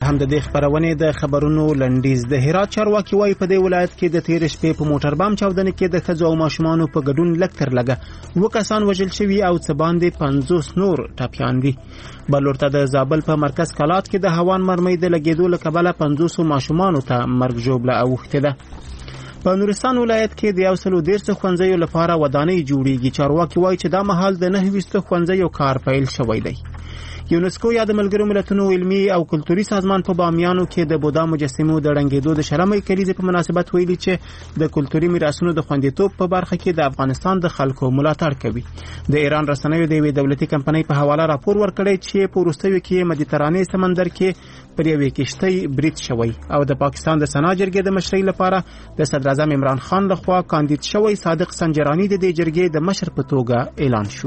هم د دې خبرونې د خبرونو لنډیز. د هرات چارواکي وایي په دې ولایت کې د تیر شپې په موټر بم چاودنې کې د ښځو او ماشومانو په ګډون لږ تر لږه 2 کسان وژل شوي او څه باندې 50 نور ټپیان دي. بل ورته د زابل په مرکز کلات کې د هوان مرمۍ د لګېدو له کبله 50 ماشومانو ته مرګ ژوبله اوښتې ده. په نورستان ولایت کې د 113 ښوونځیو لپاره ودانۍ جوړیږي. چارواکي وایي چې دا مهال د 9 ښوونځیو کار پیل شوی دی. یونسکو یا د ملګرو ملتونو علمي او کلتوري سازمان په بامیانو کې د بودا مجسمو د رنګېدو د شلمې کلیزې په مناسبت ویلي چې د کلتوري میراثونو د خوندیتوب په برخه کې د افغانستان د خلکو ملاتړ کوي. د ایران رسنیو د یوې دولتي کمپنۍ په حواله راپور ورکړی چې په وروستیو کې مدیترانې سمندر کې پر یوې کشتۍ برید شوی او د پاکستان د سنا جرګې د مشرۍ لپاره د صدر اعظم عمران خان لخوا کاندید شوی صادق سنجرانی د دې جرګې د مشر په توګه اعلان شو.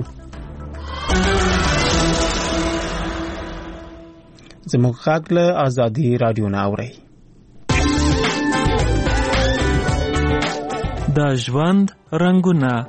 زموږ غږ له آزادي رادیو نه اورئ. د ژوند رنګونه.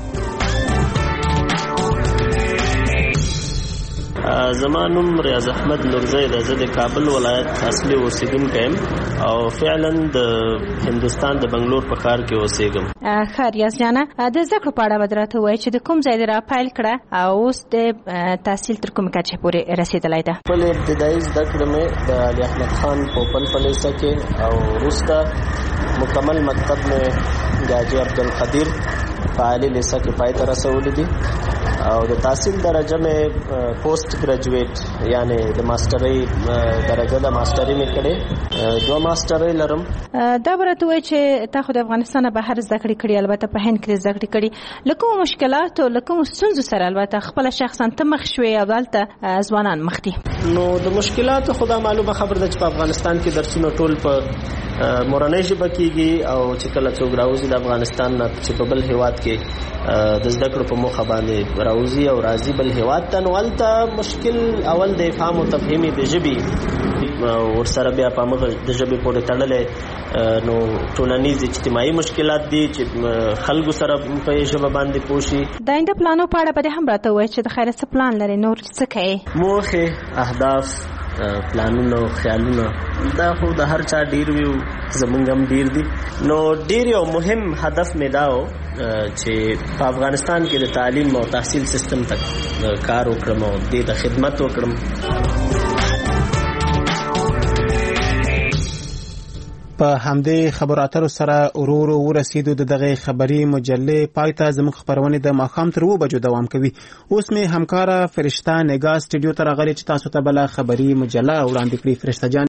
زما نوم ریاض احمد نورزی ده. زه د کابل ولایت اصلي اوسیدونکی یم او فعلا د هندوستان د بنگلور په ښار کې اوسېږم. ښه ریاض جانه، د زده کړو په اړه به راته ووایې چې د کوم ځای دې راپیل کړه او اوس د تحصیل تر کومې کچې پورې رسېدلی ده؟ خپلې ابتدایي زده کړې مې د علي احمد خان پوپل په لیسه کې او وروسته مکمل مکتب مې د حاجي عبدالقدیر په عالي لیسه کې پای ته رسولي دي او د تحصیل درجه مې پوسټ ګریجویټ یعنی د ماسترۍ درجه د ماسترۍ مې کړې. 2 ماسترۍ لرم. دا به راته وایي چې تا خو د افغانستان بهر زده کړې کړي، البته په هند کې زده کړې کړي. له کومو مشکلاتو له کومو ستونزو سره البته خپله شخصا ته مخ شوې او دلته ځوانان مخ دي؟ نو د مشکلاتو خو دا معلومه خبره ده چې په افغانستان کې درسونه ټول په مورنۍ ژبه کېږي او چې کله څوک راوځي د افغانستان نه چې په بل هېواد کې د زده کړو په موخه باندې راوځي او راځي بل هېواد ته، نو هلته مشکل اول د افهام او تفهیمي د ژبې ورسره بیا په همغه د ژبې پورې تړلی نو ټولنیز اجتماعي مشکلات دي چې خلکو سره په ژبه باندې پوه شي. د آینده پلانو په اړه به دې هم راته ووایې چې د خیره څه پلان لرې، نور څه کوې؟ موخې، اهداف، پلانونه او خیالونه دا خو د هر چا ډیر وي، زمونږ هم ډیر دي. نو ډیر یو مهم هدف مې دا و چې په افغانستان کې د تعلیم او تحصیل سیستم ته کار وکړم او دې ته خدمت وکړم. په همدې خبرو اترو سره ورو ورسېدو د دغه خبري مجلې پای ته. زموږ خبرونه د ماښام تر 2 بجو دوام کوي. اوس مې همکاره فرشته نگاه سټوډیو ته راغلې چې تاسو ته بله خبري مجله وړاندې کړي. فرشته جان